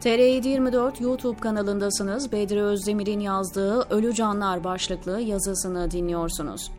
TR724 YouTube kanalındasınız. Bedri Özdemir'in yazdığı Ölü Canlar başlıklı yazısını dinliyorsunuz.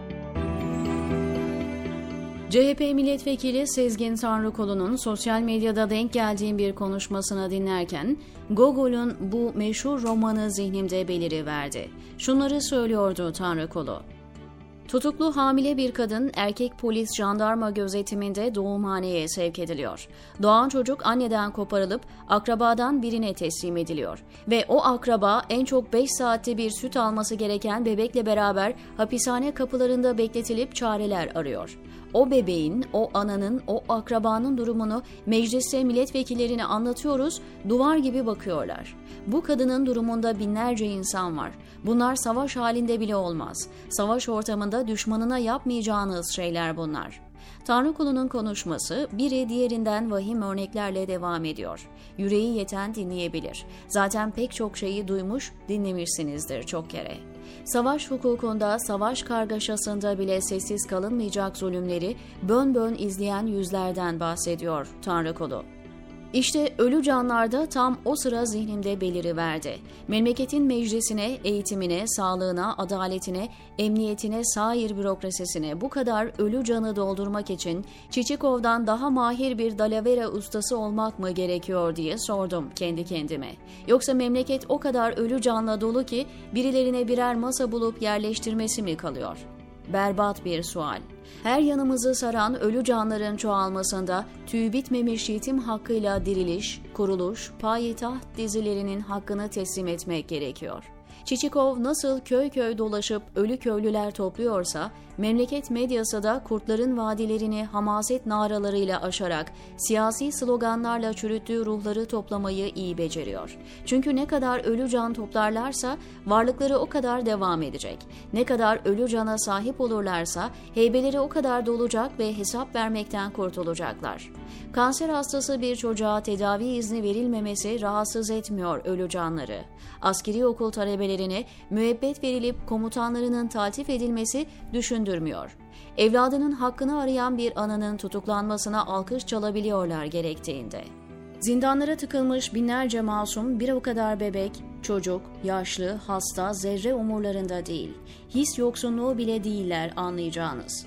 CHP Milletvekili Sezgin Tanrıkolu'nun sosyal medyada denk geldiğim bir konuşmasını dinlerken Gogol'un bu meşhur romanı zihnimde beliriverdi. Şunları söylüyordu Tanrıkolu. Tutuklu hamile bir kadın erkek polis jandarma gözetiminde doğumhaneye sevk ediliyor. Doğan çocuk anneden koparılıp akrabadan birine teslim ediliyor. Ve o akraba en çok 5 saatte bir süt alması gereken bebekle beraber hapishane kapılarında bekletilip çareler arıyor. O bebeğin, o ananın, o akrabanın durumunu mecliste milletvekillerine anlatıyoruz, duvar gibi bakıyorlar. Bu kadının durumunda binlerce insan var. Bunlar savaş halinde bile olmaz. Savaş ortamında düşmanına yapmayacağınız şeyler bunlar. Tanrıkulu'nun konuşması biri diğerinden vahim örneklerle devam ediyor. Yüreği yeten dinleyebilir. Zaten pek çok şeyi duymuş, dinlemişsinizdir çok kere. Savaş hukukunda, savaş kargaşasında bile sessiz kalınmayacak zulümleri bön bön izleyen yüzlerden bahsediyor Tanrıkulu. İşte ölü canlarda tam o sıra zihnimde beliriverdi. Memleketin meclisine, eğitimine, sağlığına, adaletine, emniyetine, sair bürokrasisine bu kadar ölü canı doldurmak için Çiçikov'dan daha mahir bir dalavera ustası olmak mı gerekiyor diye sordum kendi kendime. Yoksa memleket o kadar ölü canla dolu ki birilerine birer masa bulup yerleştirmesi mi kalıyor? Berbat bir sual. Her yanımızı saran ölü canların çoğalmasında tüy bitmemiş yetim hakkıyla diriliş, kuruluş, payitaht dizilerinin hakkını teslim etmek gerekiyor. Çiçikov nasıl köy köy dolaşıp ölü köylüler topluyorsa, memleket medyası da kurtların vadilerini hamaset naralarıyla aşarak, siyasi sloganlarla çürüttüğü ruhları toplamayı iyi beceriyor. Çünkü ne kadar ölü can toplarlarsa varlıkları o kadar devam edecek. Ne kadar ölü cana sahip olurlarsa heybeleri o kadar dolacak ve hesap vermekten kurtulacaklar. Kanser hastası bir çocuğa tedavi izni verilmemesi rahatsız etmiyor ölü canları. Askeri okul talebelerine müebbet verilip komutanlarının taltif edilmesi düşündürmüyor. Evladının hakkını arayan bir ananın tutuklanmasına alkış çalabiliyorlar gerektiğinde. Zindanlara tıkılmış binlerce masum bir o kadar bebek, çocuk, yaşlı, hasta, zerre umurlarında değil. His yoksunluğu bile değiller anlayacağınız.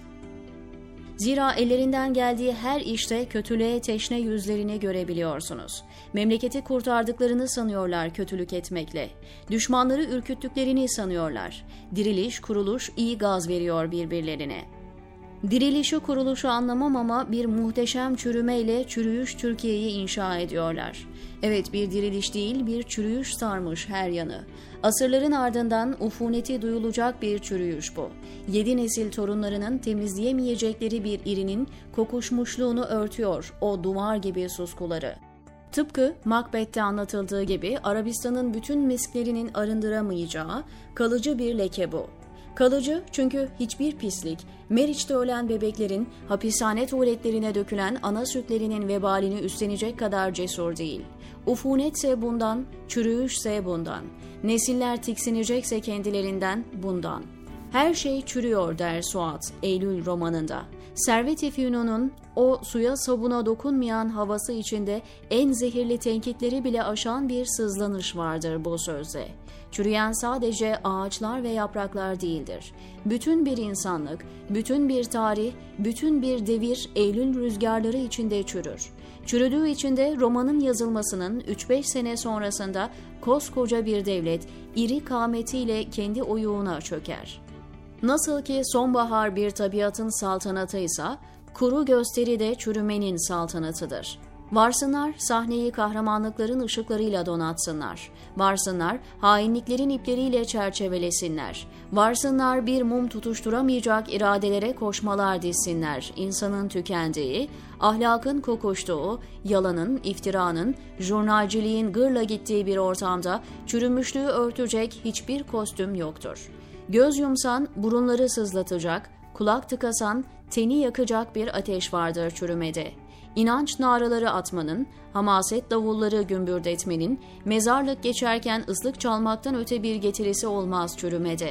Zira ellerinden geldiği her işte kötülüğe teşne yüzlerini görebiliyorsunuz. Memleketi kurtardıklarını sanıyorlar kötülük etmekle. Düşmanları ürküttüklerini sanıyorlar. Diriliş, kuruluş iyi gaz veriyor birbirlerine. Dirilişi kuruluşu anlamam ama bir muhteşem çürümeyle çürüyüş Türkiye'yi inşa ediyorlar. Evet, bir diriliş değil, bir çürüyüş sarmış her yanı. Asırların ardından ufuneti duyulacak bir çürüyüş bu. 7 nesil torunlarının temizleyemeyecekleri bir irinin kokuşmuşluğunu örtüyor o duvar gibi suskuları. Tıpkı Macbeth'te anlatıldığı gibi Arabistan'ın bütün misklerinin arındıramayacağı kalıcı bir leke bu. Kalıcı çünkü hiçbir pislik, Meriç'te ölen bebeklerin hapishane tuvaletlerine dökülen ana sütlerinin vebalini üstlenecek kadar cesur değil. Ufunetse bundan, çürüyüşse bundan. Nesiller tiksinecekse kendilerinden bundan. Her şey çürüyor der Suat Eylül romanında. Servet-i Fünun'un o suya sabuna dokunmayan havası içinde en zehirli tenkitleri bile aşan bir sızlanış vardır bu sözde. Çürüyen sadece ağaçlar ve yapraklar değildir. Bütün bir insanlık, bütün bir tarih, bütün bir devir Eylül rüzgarları içinde çürür. Çürüdüğü içinde romanın yazılmasının 3-5 sene sonrasında koskoca bir devlet iri kâmetiyle kendi oyuğuna çöker. Nasıl ki sonbahar bir tabiatın saltanatıysa, kuru gösteri de çürümenin saltanatıdır. Varsınlar sahneyi kahramanlıkların ışıklarıyla donatsınlar. Varsınlar hainliklerin ipleriyle çerçevelesinler. Varsınlar bir mum tutuşturamayacak iradelere koşmalar dizsinler. İnsanın tükendiği, ahlakın kokuştuğu, yalanın, iftiranın, jurnalciliğin gırla gittiği bir ortamda çürümüşlüğü örtecek hiçbir kostüm yoktur. Göz yumsan burunları sızlatacak, kulak tıkasan teni yakacak bir ateş vardır çürümede. İnanç naraları atmanın, hamaset davulları gümbürdetmenin, mezarlık geçerken ıslık çalmaktan öte bir getirisi olmaz çürümede.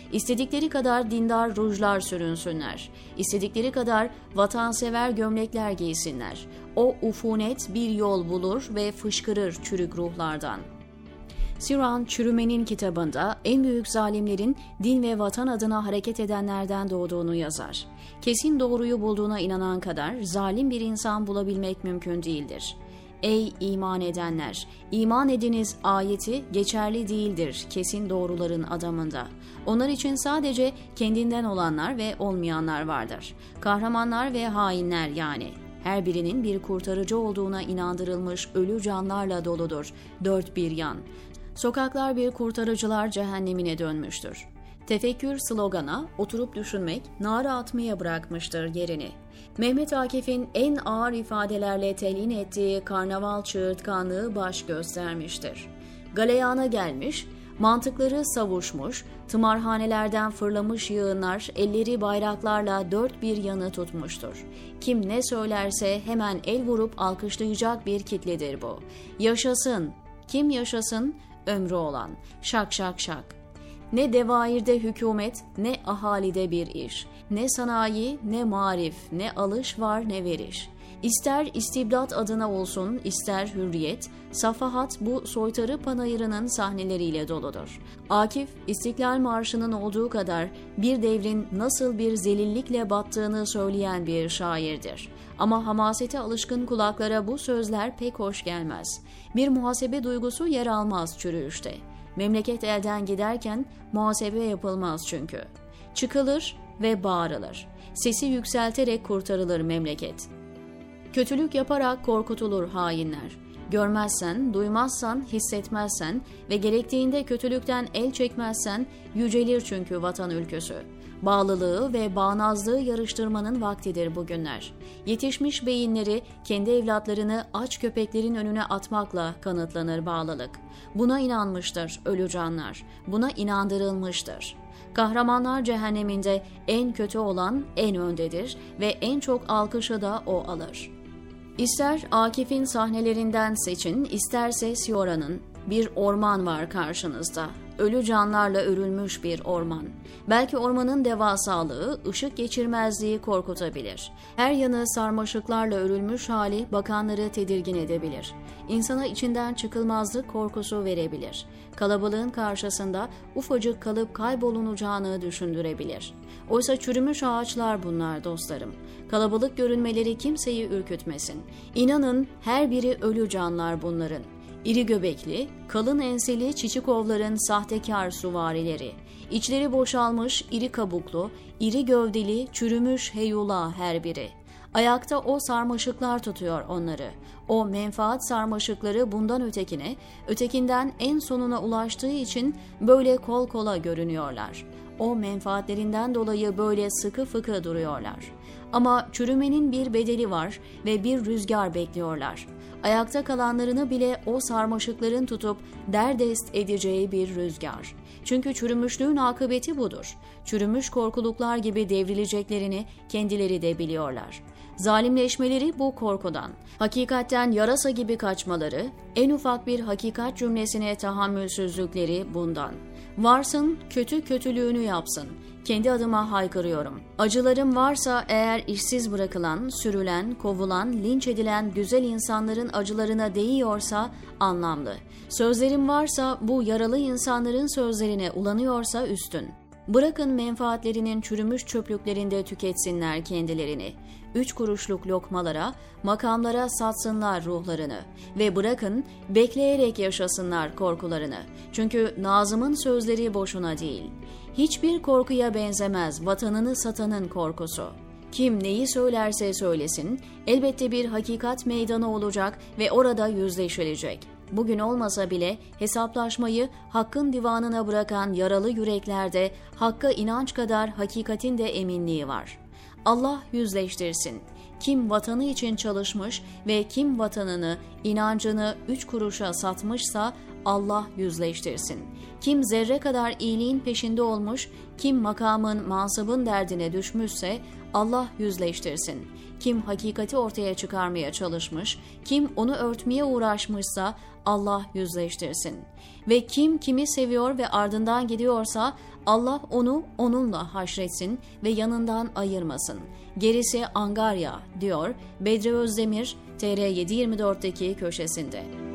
İstedikleri kadar dindar rujlar sürünsünler. İstedikleri kadar vatansever gömlekler giysinler. O ufunet bir yol bulur ve fışkırır çürük ruhlardan. Cioran, Çürümenin kitabında en büyük zalimlerin din ve vatan adına hareket edenlerden doğduğunu yazar. Kesin doğruyu bulduğuna inanan kadar zalim bir insan bulabilmek mümkün değildir. Ey iman edenler! İman ediniz ayeti geçerli değildir kesin doğruların adamında. Onlar için sadece kendinden olanlar ve olmayanlar vardır. Kahramanlar ve hainler yani. Her birinin bir kurtarıcı olduğuna inandırılmış ölü canlarla doludur dört bir yan. Sokaklar bir kurtarıcılar cehennemine dönmüştür. Tefekkür slogana, oturup düşünmek, nara atmaya bırakmıştır yerini. Mehmet Akif'in en ağır ifadelerle telin ettiği karnaval çığırtkanlığı baş göstermiştir. Galeyana gelmiş, mantıkları savuşmuş, tımarhanelerden fırlamış yığınlar elleri bayraklarla dört bir yanı tutmuştur. Kim ne söylerse hemen el vurup alkışlayacak bir kitledir bu. Yaşasın! Kim yaşasın? Ömrü olan. Şak şak şak. Ne devairde hükümet, ne ahalide bir iş. Ne sanayi, ne marif, ne alış var ne veriş. İster istibdat adına olsun, ister hürriyet, safahat bu soytarı panayırının sahneleriyle doludur. Akif, İstiklal Marşı'nın olduğu kadar bir devrin nasıl bir zelillikle battığını söyleyen bir şairdir. Ama hamasete alışkın kulaklara bu sözler pek hoş gelmez. Bir muhasebe duygusu yer almaz çürüyüşte. Memleket elden giderken muhasebe yapılmaz çünkü. Çıkılır ve bağırılır. Sesi yükselterek kurtarılır memleket. Kötülük yaparak korkutulur hainler. Görmezsen, duymazsan, hissetmezsen ve gerektiğinde kötülükten el çekmezsen yücelir çünkü vatan ülküsü. Bağlılığı ve bağnazlığı yarıştırmanın vaktidir bugünler. Yetişmiş beyinleri kendi evlatlarını aç köpeklerin önüne atmakla kanıtlanır bağlılık. Buna inanmıştır ölü canlar. Buna inandırılmıştır. Kahramanlar cehenneminde en kötü olan en öndedir ve en çok alkışı da o alır. İster Akif'in sahnelerinden seçin, isterse Cioran'ın. Bir orman var karşınızda. Ölü canlarla örülmüş bir orman. Belki ormanın devasalığı, ışık geçirmezliği korkutabilir. Her yanı sarmaşıklarla örülmüş hali bakanları tedirgin edebilir. İnsana içinden çıkılmazlık korkusu verebilir. Kalabalığın karşısında ufacık kalıp kaybolunacağını düşündürebilir. Oysa çürümüş ağaçlar bunlar dostlarım. Kalabalık görünmeleri kimseyi ürkütmesin. İnanın her biri ölü canlar bunların. İri göbekli, kalın enseli çiçikovların sahtekar suvarileri. İçleri boşalmış, iri kabuklu, iri gövdeli, çürümüş heyula her biri. Ayakta o sarmaşıklar tutuyor onları. O menfaat sarmaşıkları bundan ötekine, ötekinden en sonuna ulaştığı için böyle kol kola görünüyorlar. O menfaatlerinden dolayı böyle sıkı fıkı duruyorlar. Ama çürümenin bir bedeli var ve bir rüzgar bekliyorlar. Ayakta kalanlarını bile o sarmaşıkların tutup derdest edeceği bir rüzgar. Çünkü çürümüşlüğün akıbeti budur. Çürümüş korkuluklar gibi devrileceklerini kendileri de biliyorlar. Zalimleşmeleri bu korkudan. Hakikatten yarasa gibi kaçmaları, en ufak bir hakikat cümlesine tahammülsüzlükleri bundan. Varsın, kötü kötülüğünü yapsın. Kendi adıma haykırıyorum. Acılarım varsa eğer işsiz bırakılan, sürülen, kovulan, linç edilen güzel insanların acılarına değiyorsa anlamlı. Sözlerim varsa bu yaralı insanların sözlerine ulanıyorsa üstün. Bırakın menfaatlerinin çürümüş çöplüklerinde tüketsinler kendilerini. 3 kuruşluk lokmalara, makamlara satsınlar ruhlarını ve bırakın bekleyerek yaşasınlar korkularını. Çünkü Nazım'ın sözleri boşuna değil. Hiçbir korkuya benzemez vatanını satanın korkusu. Kim neyi söylerse söylesin, elbette bir hakikat meydanı olacak ve orada yüzleşilecek. Bugün olmasa bile hesaplaşmayı hakkın divanına bırakan yaralı yüreklerde hakka inanç kadar hakikatin de eminliği var. Allah yüzleştirsin. Kim vatanı için çalışmış ve kim vatanını, inancını 3 kuruşa satmışsa Allah yüzleştirsin. Kim zerre kadar iyiliğin peşinde olmuş, kim makamın, mansabın derdine düşmüşse Allah yüzleştirsin. Kim hakikati ortaya çıkarmaya çalışmış, kim onu örtmeye uğraşmışsa Allah yüzleştirsin. Ve kim kimi seviyor ve ardından gidiyorsa Allah onu onunla haşretsin ve yanından ayırmasın. Gerisi angarya, diyor Bedri Özdemir, TR724'deki köşesinde.